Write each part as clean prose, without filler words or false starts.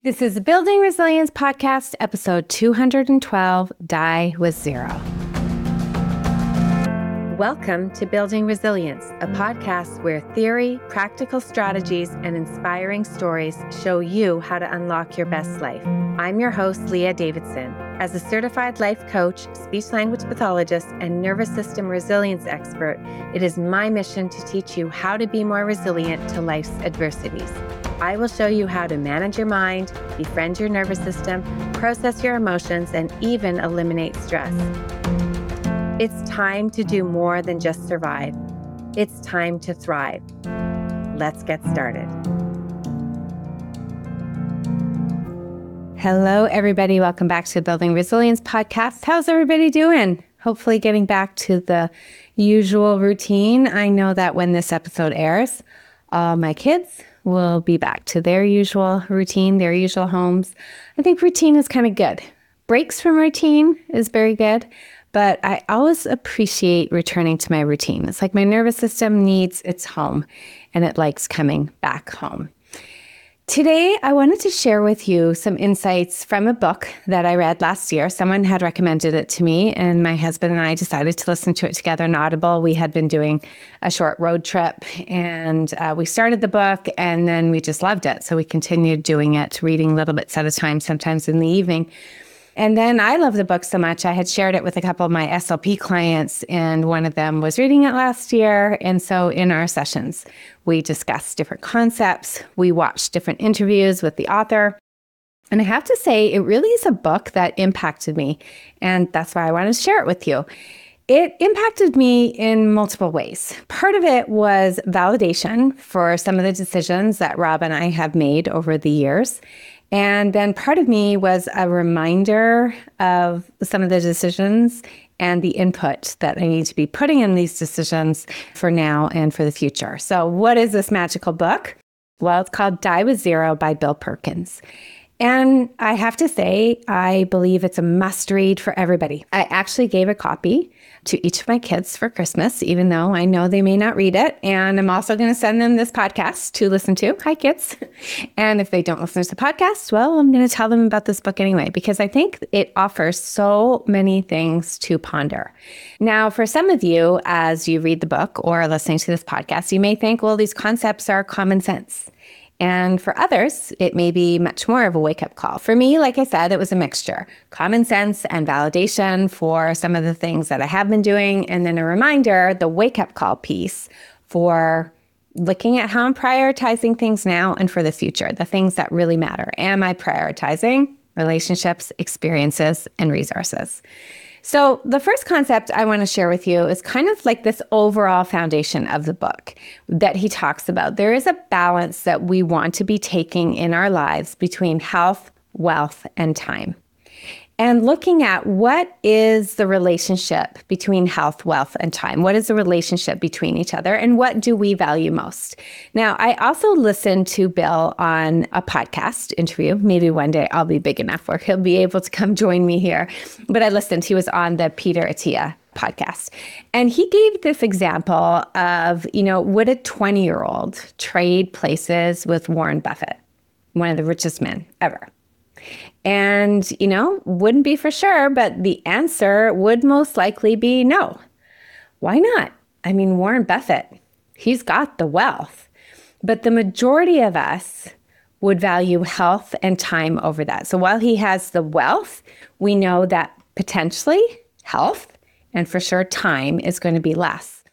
This is the Building Resilience Podcast, episode 212, Die with Zero. Welcome to Building Resilience, a podcast where theory, practical strategies, and inspiring stories show you how to unlock your best life. I'm your host, Leah Davidson. As a certified life coach, speech-language pathologist, and nervous system resilience expert, it is my mission to teach you how to be more resilient to life's adversities. I will show you how to manage your mind, befriend your nervous system, process your emotions, and even eliminate stress. It's time to do more than just survive. It's time to thrive. Let's get started. Hello, everybody. Welcome back to the Building Resilience Podcast. How's everybody doing? Hopefully getting back to the usual routine. I know that when this episode airs, all my kids will be back to their usual routine, their usual homes. I think routine is kind of good. Breaks from routine is very good, but I always appreciate returning to my routine. It's like my nervous system needs its home, and it likes coming back home. Today, I wanted to share with you some insights from a book that I read last year. Someone had recommended it to me, and my husband and I decided to listen to it together on Audible. We had been doing a short road trip, and we started the book, and then we just loved it. So we continued doing it, reading little bits at a time, sometimes in the evening. And then I love the book so much, I had shared it with a couple of my SLP clients, and one of them was reading it last year. And so in our sessions, we discussed different concepts. We watched different interviews with the author. And I have to say, it really is a book that impacted me. And that's why I wanted to share it with you. It impacted me in multiple ways. Part of it was validation for some of the decisions that Rob and I have made over the years. And then part of me was a reminder of some of the decisions and the input that I need to be putting in these decisions for now and for the future. So what is this magical book? Well, it's called Die with Zero by Bill Perkins. And I have to say, I believe it's a must read for everybody. I actually gave a copy to each of my kids for Christmas, even though I know they may not read it. And I'm also going to send them this podcast to listen to. Hi, kids. And if they don't listen to the podcast, well, I'm going to tell them about this book anyway, because I think it offers so many things to ponder. Now, for some of you, as you read the book or are listening to this podcast, you may think, well, these concepts are common sense. And for others, it may be much more of a wake-up call. For me, like I said, it was a mixture. Common sense and validation for some of the things that I have been doing, and then a reminder, the wake-up call piece for looking at how I'm prioritizing things now and for the future, the things that really matter. Am I prioritizing relationships, experiences, and resources? So the first concept I want to share with you is kind of like this overall foundation of the book that he talks about. There is a balance that we want to be taking in our lives between health, wealth, and time. And looking at what is the relationship between health, wealth, and time? What is the relationship between each other? And what do we value most? Now, I also listened to Bill on a podcast interview. Maybe one day I'll be big enough where he'll be able to come join me here. But I listened. He was on the Peter Attia podcast. And he gave this example of, would a 20-year-old trade places with Warren Buffett, one of the richest men ever? And, wouldn't be for sure, but the answer would most likely be no. Why not? I mean, Warren Buffett, he's got the wealth, but the majority of us would value health and time over that. So while he has the wealth, we know that potentially health and for sure time is going to be less.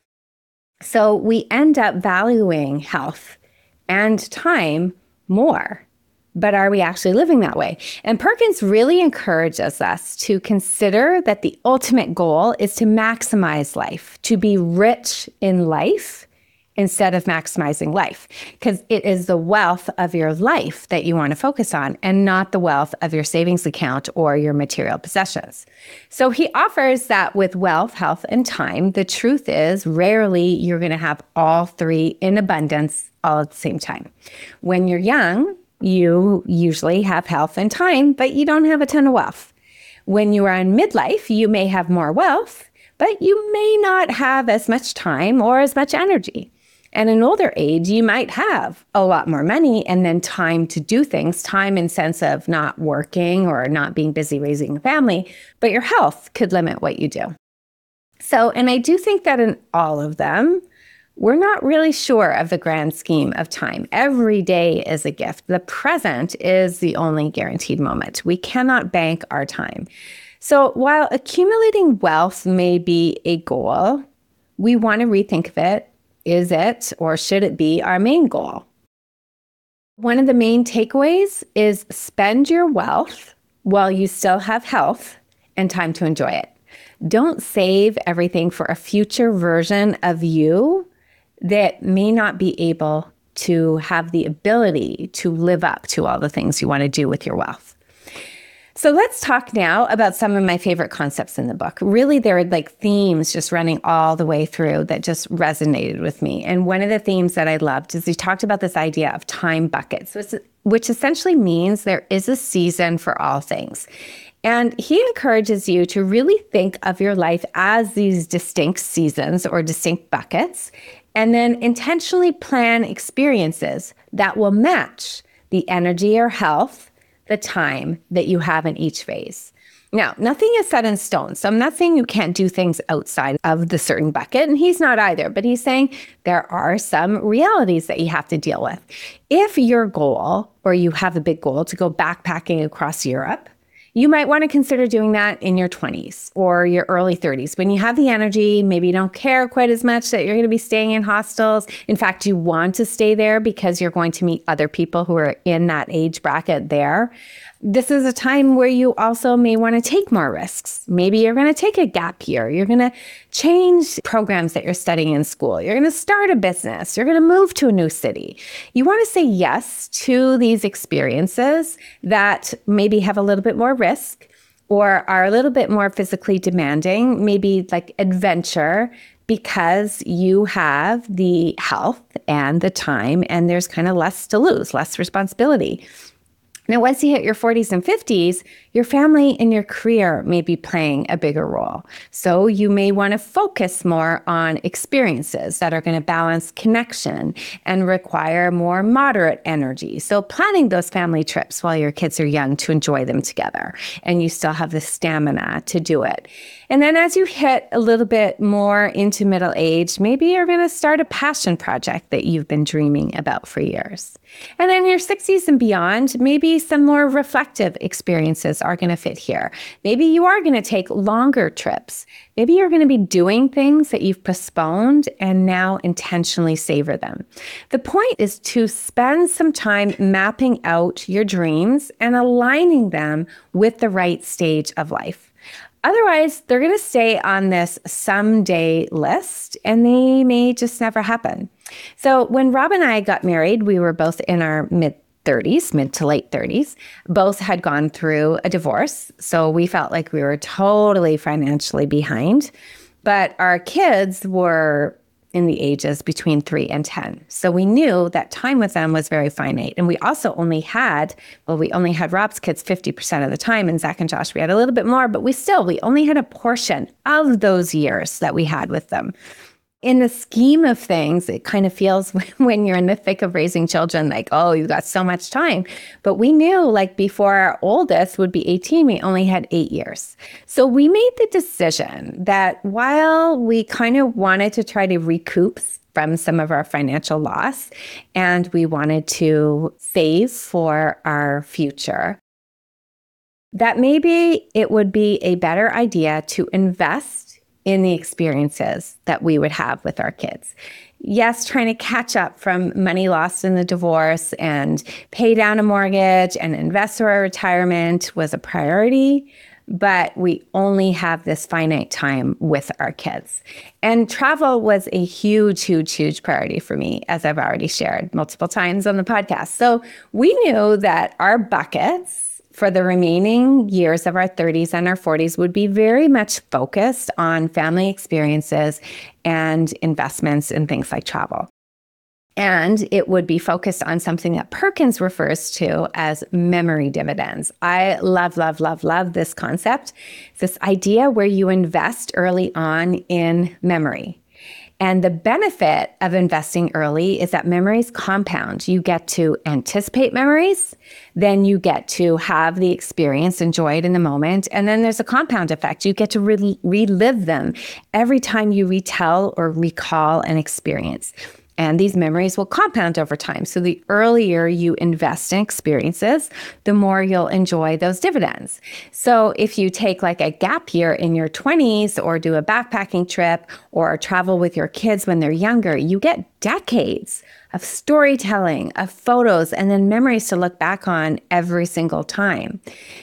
So we end up valuing health and time more. But are we actually living that way? And Perkins really encourages us to consider that the ultimate goal is to maximize life, to be rich in life instead of maximizing life, because it is the wealth of your life that you want to focus on and not the wealth of your savings account or your material possessions. So he offers that with wealth, health, and time, the truth is rarely you're going to have all three in abundance all at the same time. When you're young, you usually have health and time, but you don't have a ton of wealth. When you are in midlife, you may have more wealth, but you may not have as much time or as much energy. And in older age, you might have a lot more money and then time to do things, time in sense of not working or not being busy raising a family, but your health could limit what you do. So, and I do think that in all of them, we're not really sure of the grand scheme of time. Every day is a gift. The present is the only guaranteed moment. We cannot bank our time. So while accumulating wealth may be a goal, we want to rethink of it. Is it or should it be our main goal? One of the main takeaways is spend your wealth while you still have health and time to enjoy it. Don't save everything for a future version of you that may not be able to have the ability to live up to all the things you want to do with your wealth. So let's talk now about some of my favorite concepts in the book. Really, there are like themes just running all the way through that just resonated with me. And one of the themes that I loved is he talked about this idea of time buckets, which essentially means there is a season for all things. And he encourages you to really think of your life as these distinct seasons or distinct buckets, and then intentionally plan experiences that will match the energy or health, the time that you have in each phase. Now, nothing is set in stone. So I'm not saying you can't do things outside of the certain bucket, and he's not either, but he's saying there are some realities that you have to deal with. If your goal, or you have a big goal to go backpacking across Europe, you might want to consider doing that in your 20s or your early 30s when you have the energy, maybe you don't care quite as much that you're going to be staying in hostels. In fact, you want to stay there because you're going to meet other people who are in that age bracket there. This is a time where you also may want to take more risks. Maybe you're going to take a gap year. You're going to change programs that you're studying in school. You're going to start a business. You're going to move to a new city. You want to say yes to these experiences that maybe have a little bit more risk or are a little bit more physically demanding, maybe like adventure, because you have the health and the time and there's kind of less to lose, less responsibility. Now, once you hit your 40s and 50s, your family and your career may be playing a bigger role. So you may want to focus more on experiences that are going to balance connection and require more moderate energy. So planning those family trips while your kids are young to enjoy them together, and you still have the stamina to do it. And then as you hit a little bit more into middle age, maybe you're going to start a passion project that you've been dreaming about for years. And then in your 60s and beyond, maybe some more reflective experiences are going to fit here. Maybe you are going to take longer trips. Maybe you're going to be doing things that you've postponed and now intentionally savor them. The point is to spend some time mapping out your dreams and aligning them with the right stage of life. Otherwise, they're going to stay on this someday list and they may just never happen. So when Rob and I got married, we were both in our mid to late 30s. Both had gone through a divorce. So we felt like we were totally financially behind. But our kids were in the ages between 3 and 10. So we knew that time with them was very finite. And we also only had Rob's kids 50% of the time, and Zach and Josh, we had a little bit more, but we only had a portion of those years that we had with them. In the scheme of things, it kind of feels when you're in the thick of raising children, like, oh, you've got so much time. But we knew like before our oldest would be 18, we only had 8 years. So we made the decision that while we kind of wanted to try to recoup from some of our financial loss and we wanted to save for our future, that maybe it would be a better idea to invest in the experiences that we would have with our kids. Yes, trying to catch up from money lost in the divorce and pay down a mortgage and invest for our retirement was a priority, but we only have this finite time with our kids. And travel was a huge, huge, huge priority for me, as I've already shared multiple times on the podcast. So we knew that our buckets for the remaining years of our 30s and our 40s would be very much focused on family experiences and investments in things like travel. And it would be focused on something that Perkins refers to as memory dividends. I love, love, love, love this concept. It's this idea where you invest early on in memory. And the benefit of investing early is that memories compound. You get to anticipate memories, then you get to have the experience, enjoy it in the moment, and then there's a compound effect. You get to relive them every time you retell or recall an experience. And these memories will compound over time. So the earlier you invest in experiences, the more you'll enjoy those dividends. So if you take like a gap year in your 20s or do a backpacking trip or travel with your kids when they're younger, you get decades of storytelling, of photos, and then memories to look back on every single time.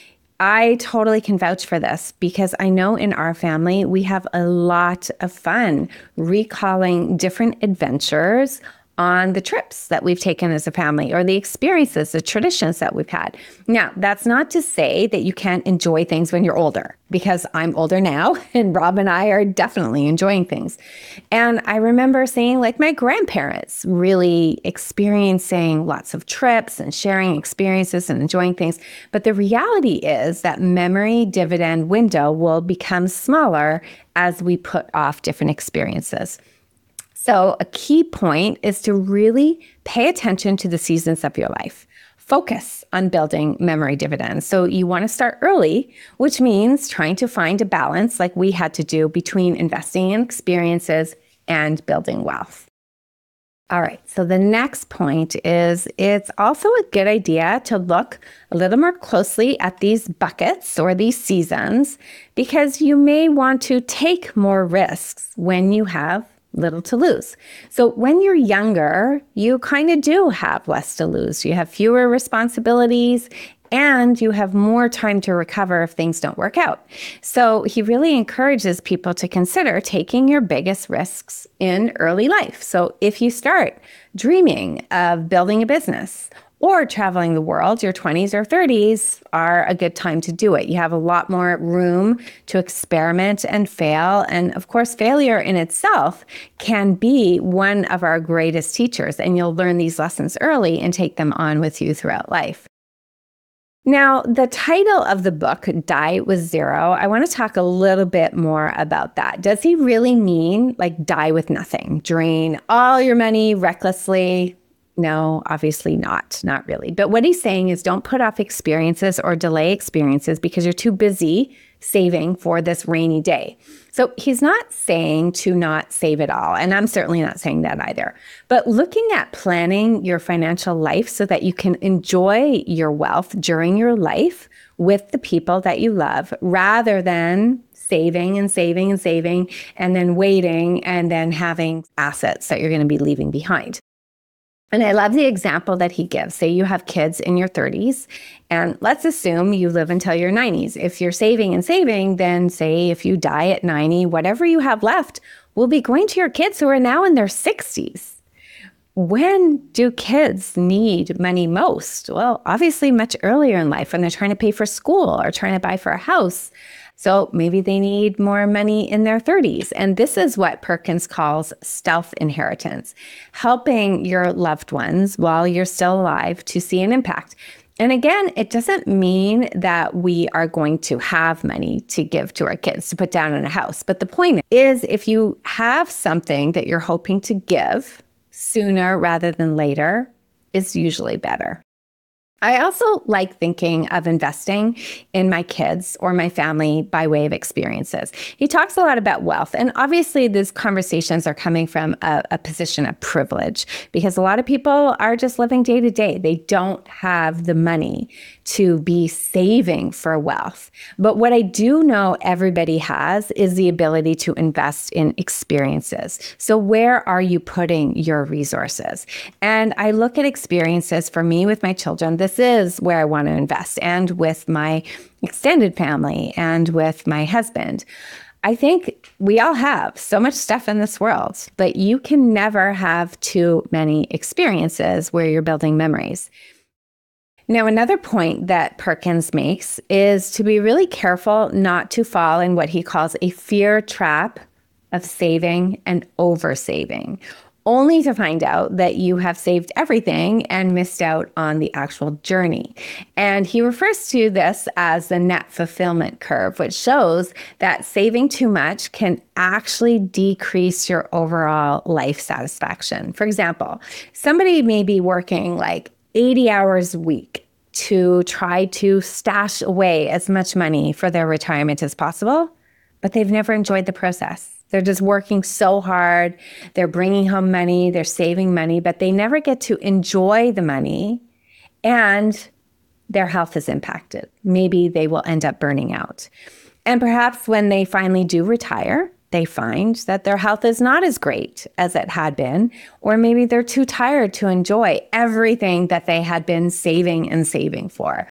I totally can vouch for this because I know in our family, we have a lot of fun recalling different adventures on the trips that we've taken as a family or the experiences, the traditions that we've had. Now, that's not to say that you can't enjoy things when you're older, because I'm older now and Rob and I are definitely enjoying things. And I remember seeing like my grandparents really experiencing lots of trips and sharing experiences and enjoying things. But the reality is that memory dividend window will become smaller as we put off different experiences. So a key point is to really pay attention to the seasons of your life. Focus on building memory dividends. So you want to start early, which means trying to find a balance like we had to do between investing in experiences and building wealth. All right, so the next point is it's also a good idea to look a little more closely at these buckets or these seasons because you may want to take more risks when you have little to lose. So when you're younger, you kind of do have less to lose. You have fewer responsibilities and you have more time to recover if things don't work out. So he really encourages people to consider taking your biggest risks in early life. So if you start dreaming of building a business or traveling the world, your 20s or 30s are a good time to do it. You have a lot more room to experiment and fail. And of course, failure in itself can be one of our greatest teachers. And you'll learn these lessons early and take them on with you throughout life. Now, the title of the book, Die with Zero, I want to talk a little bit more about that. Does he really mean like die with nothing, drain all your money recklessly? No, obviously not really. But what he's saying is don't put off experiences or delay experiences because you're too busy saving for this rainy day. So he's not saying to not save it all. And I'm certainly not saying that either. But looking at planning your financial life so that you can enjoy your wealth during your life with the people that you love rather than saving and saving and saving and then waiting and then having assets that you're going to be leaving behind. And I love the example that he gives. Say you have kids in your 30s, and let's assume you live until your 90s. If you're saving and saving, then say if you die at 90, whatever you have left will be going to your kids who are now in their 60s. When do kids need money most? Well, obviously much earlier in life when they're trying to pay for school or trying to buy for a house. So maybe they need more money in their 30s. And this is what Perkins calls stealth inheritance, helping your loved ones while you're still alive to see an impact. And again, it doesn't mean that we are going to have money to give to our kids to put down in a house. But the point is, if you have something that you're hoping to give sooner rather than later, it's usually better. I also like thinking of investing in my kids or my family by way of experiences. He talks a lot about wealth, and obviously these conversations are coming from a position of privilege because a lot of people are just living day to day. They don't have the money to be saving for wealth. But what I do know everybody has is the ability to invest in experiences. So where are you putting your resources? And I look at experiences for me with my children. This is where I want to invest, and with my extended family and with my husband. I think we all have so much stuff in this world, but you can never have too many experiences where you're building memories. Now, another point that Perkins makes is to be really careful not to fall in what he calls a fear trap of saving and over-saving, only to find out that you have saved everything and missed out on the actual journey. And he refers to this as the net fulfillment curve, which shows that saving too much can actually decrease your overall life satisfaction. For example, somebody may be working like 80 hours a week to try to stash away as much money for their retirement as possible, but they've never enjoyed the process. They're just working so hard. They're bringing home money. They're saving money, but they never get to enjoy the money, and their health is impacted. Maybe they will end up burning out. And perhaps when they finally do retire, they find that their health is not as great as it had been, or maybe they're too tired to enjoy everything that they had been saving for.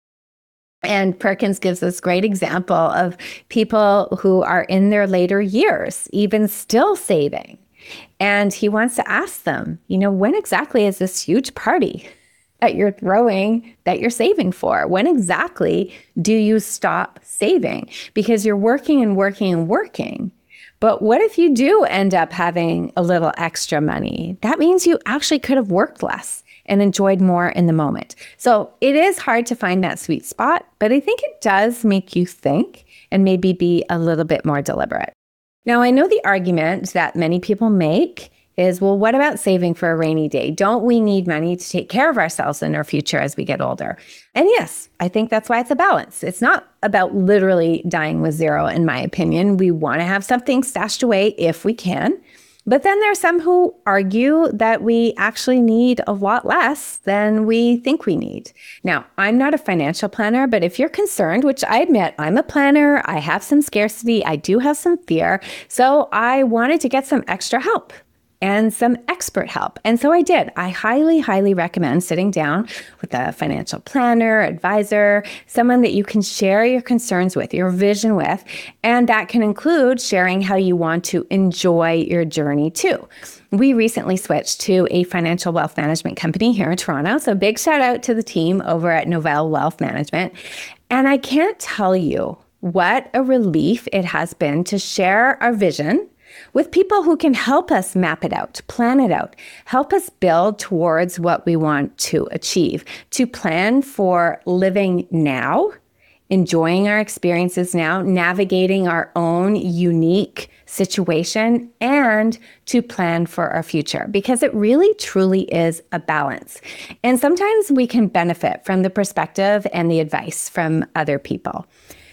And Perkins gives this great example of people who are in their later years, even still saving. And he wants to ask them, when exactly is this huge party that you're throwing that you're saving for? When exactly do you stop saving? Because you're working and working and working. But what if you do end up having a little extra money? That means you actually could have worked less and enjoyed more in the moment. So it is hard to find that sweet spot, but I think it does make you think and maybe be a little bit more deliberate. Now, I know the argument that many people make is, well, what about saving for a rainy day? Don't we need money to take care of ourselves in our future as we get older? And yes, I think that's why it's a balance. It's not about literally dying with zero, in my opinion. We want to have something stashed away if we can. But then there's some who argue that we actually need a lot less than we think we need. Now, I'm not a financial planner, but if you're concerned, which I admit I'm a planner, I have some scarcity, I do have some fear. So I wanted to get some extra help and some expert help. And so I did. I highly, highly recommend sitting down with a financial planner, advisor, someone that you can share your concerns with, your vision with, and that can include sharing how you want to enjoy your journey too. We recently switched to a financial wealth management company here in Toronto. So big shout out to the team over at Novell Wealth Management. And I can't tell you what a relief it has been to share our vision with people who can help us map it out, plan it out, help us build towards what we want to achieve, to plan for living now, enjoying our experiences now, navigating our own unique situation, and to plan for our future, because it really, truly is a balance. And sometimes we can benefit from the perspective and the advice from other people.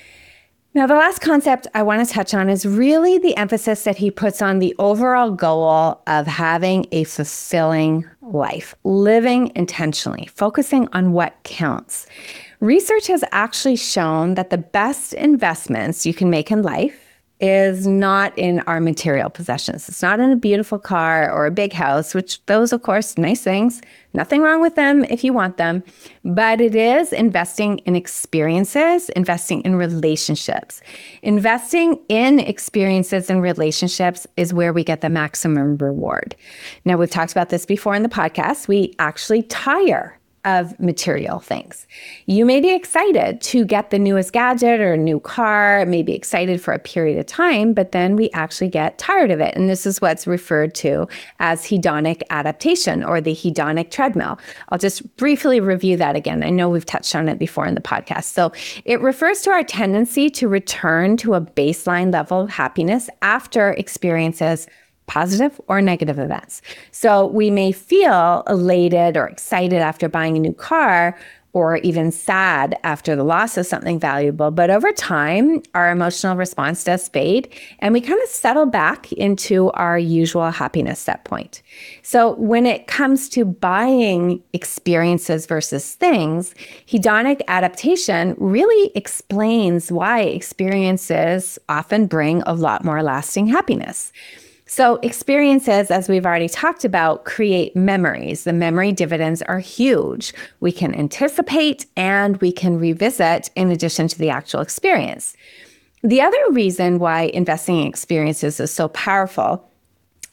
Now, the last concept I want to touch on is really the emphasis that he puts on the overall goal of having a fulfilling life, living intentionally, focusing on what counts. Research has actually shown that the best investments you can make in life is not in our material possessions. It's not in a beautiful car or a big house, which those, of course, nice things. Nothing wrong with them if you want them. But it is investing in experiences, investing in relationships. Investing in experiences and relationships is where we get the maximum reward. Now, we've talked about this before in the podcast. We actually tire of material things. You may be excited to get the newest gadget or a new car, maybe excited for a period of time, but then we actually get tired of it. And this is what's referred to as hedonic adaptation, or the hedonic treadmill. I'll just briefly review that again. I know we've touched on it before in the podcast. So it refers to our tendency to return to a baseline level of happiness after experiences positive or negative events. So we may feel elated or excited after buying a new car, or even sad after the loss of something valuable. But over time, our emotional response does fade, and we kind of settle back into our usual happiness set point. So when it comes to buying experiences versus things, hedonic adaptation really explains why experiences often bring a lot more lasting happiness. So experiences, as we've already talked about, create memories. The memory dividends are huge. We can anticipate and we can revisit in addition to the actual experience. The other reason why investing in experiences is so powerful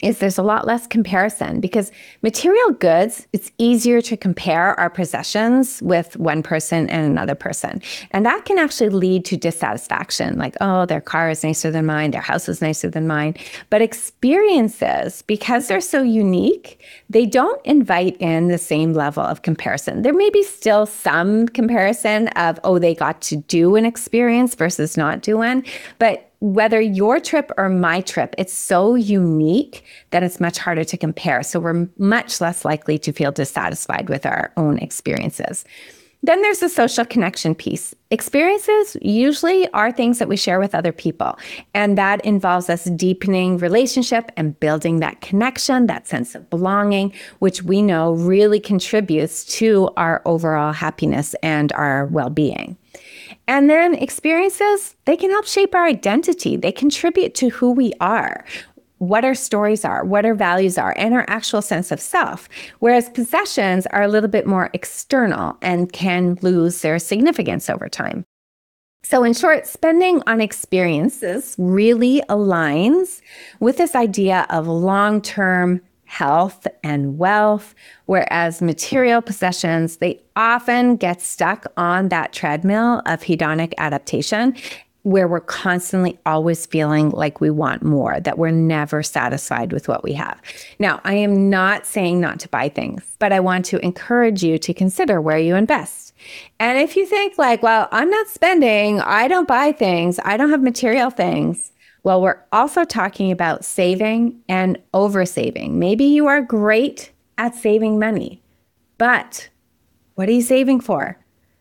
is there's a lot less comparison because material goods, it's easier to compare our possessions with one person and another person. And that can actually lead to dissatisfaction, like, oh, their car is nicer than mine, their house is nicer than mine. But experiences, because they're so unique, they don't invite in the same level of comparison. There may be still some comparison of, oh, they got to do an experience versus not do one, but whether your trip or my trip, it's so unique that it's much harder to compare. So we're much less likely to feel dissatisfied with our own experiences. Then there's the social connection piece. Experiences usually are things that we share with other people, and that involves us deepening relationship and building that connection, that sense of belonging, which we know really contributes to our overall happiness and our well-being. And then experiences, they can help shape our identity. They contribute to who we are, what our stories are, what our values are, and our actual sense of self. Whereas possessions are a little bit more external and can lose their significance over time. So in short, spending on experiences really aligns with this idea of long-term health and wealth, whereas material possessions, they often get stuck on that treadmill of hedonic adaptation, where we're constantly always feeling like we want more, that we're never satisfied with what we have. Now, I am not saying not to buy things, but I want to encourage you to consider where you invest. And if you think like, well, I'm not spending, I don't buy things, I don't have material things, well, we're also talking about saving and oversaving. Maybe you are great at saving money, but what are you saving for?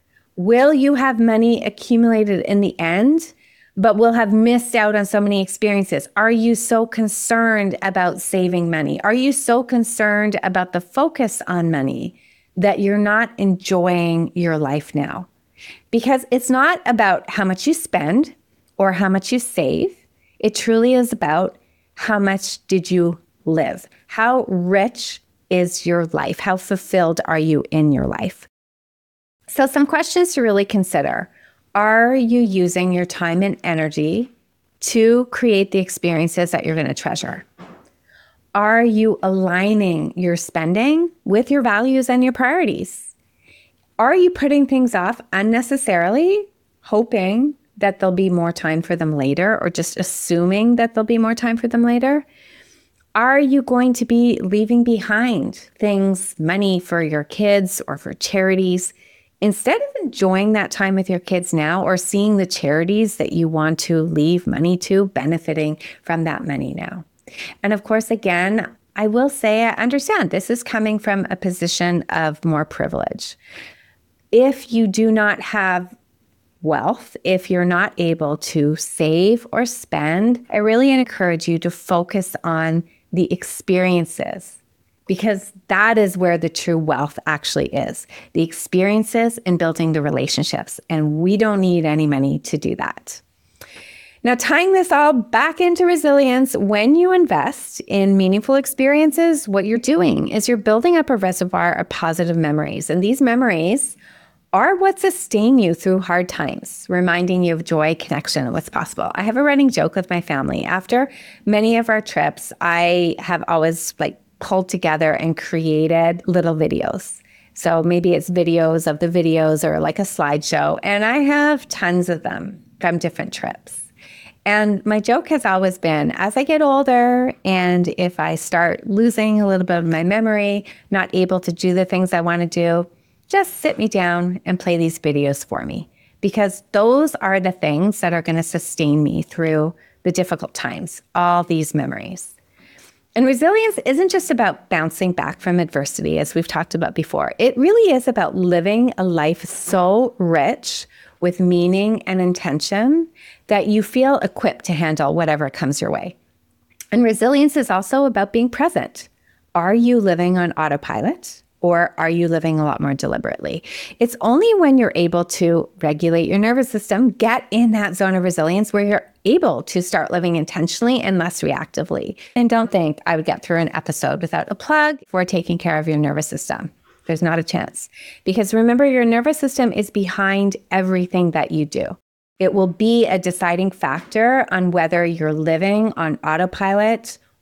Will you have money accumulated in the end, but will have missed out on so many experiences? Are you so concerned about saving money? Are you so concerned about the focus on money that you're not enjoying your life now? Because it's not about how much you spend or how much you save. It truly is about how much did you live? How rich is your life? How fulfilled are you in your life? So some questions to really consider. Are you using your time and energy to create the experiences that you're going to treasure? Are you aligning your spending with your values and your priorities? Are you putting things off unnecessarily, hoping that there'll be more time for them later, or just assuming that there'll be more time for them later? Are you going to be leaving behind things, money for your kids or for charities, instead of enjoying that time with your kids now or seeing the charities that you want to leave money to benefiting from that money now? And of course, again, I will say I understand this is coming from a position of more privilege. If you do not have wealth, if you're not able to save or spend, I really encourage you to focus on the experiences, because that is where the true wealth actually is. The experiences and building the relationships. And we don't need any money to do that. Now, tying this all back into resilience, when you invest in meaningful experiences, what you're doing is you're building up a reservoir of positive memories. And these memories are what sustain you through hard times, reminding you of joy, connection, and what's possible. I have a running joke with my family. After many of our trips, I have always pulled together and created little videos. So maybe it's videos of the videos or like a slideshow. And I have tons of them from different trips. And my joke has always been, as I get older, and if I start losing a little bit of my memory, not able to do the things I want to do, just sit me down and play these videos for me, because those are the things that are going to sustain me through the difficult times, all these memories. And resilience isn't just about bouncing back from adversity, as we've talked about before. It really is about living a life so rich with meaning and intention that you feel equipped to handle whatever comes your way. And resilience is also about being present. Are you living on autopilot? Or are you living a lot more deliberately? It's only when you're able to regulate your nervous system, get in that zone of resilience where you're able to start living intentionally and less reactively. And don't think I would get through an episode without a plug for taking care of your nervous system. There's not a chance. Because remember, your nervous system is behind everything that you do. It will be a deciding factor on whether you're living on autopilot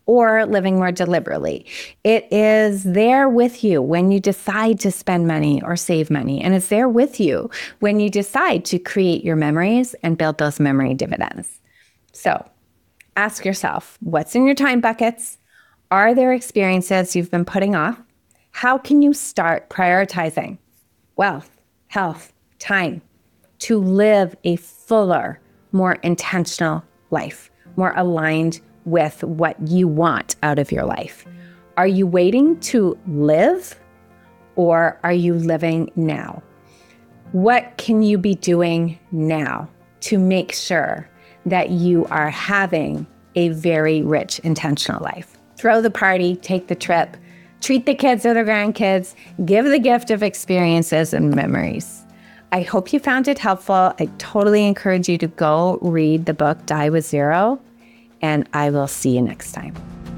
or living more deliberately. It is there with you when you decide to spend money or save money. And it's there with you when you decide to create your memories and build those memory dividends. So ask yourself, what's in your time buckets? Are there experiences you've been putting off? How can you start prioritizing wealth, health, time to live a fuller, more intentional life, more aligned with what you want out of your life? Are you waiting to live, or are you living now? What can you be doing now to make sure that you are having a very rich, intentional life? Throw the party, take the trip, treat the kids or the grandkids, give the gift of experiences and memories. I hope you found it helpful. I totally encourage you to go read the book, Die with Zero, and I will see you next time.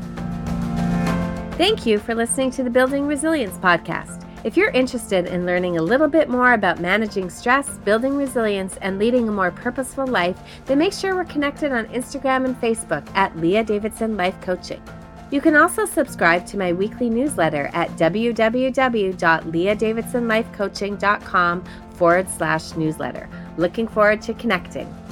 Thank you for listening to the Building Resilience podcast. If you're interested in learning a little bit more about managing stress, building resilience, and leading a more purposeful life, then make sure we're connected on Instagram and Facebook at Leah Davidson Life Coaching. You can also subscribe to my weekly newsletter at www.leahdavidsonlifecoaching.com/newsletter. Looking forward to connecting.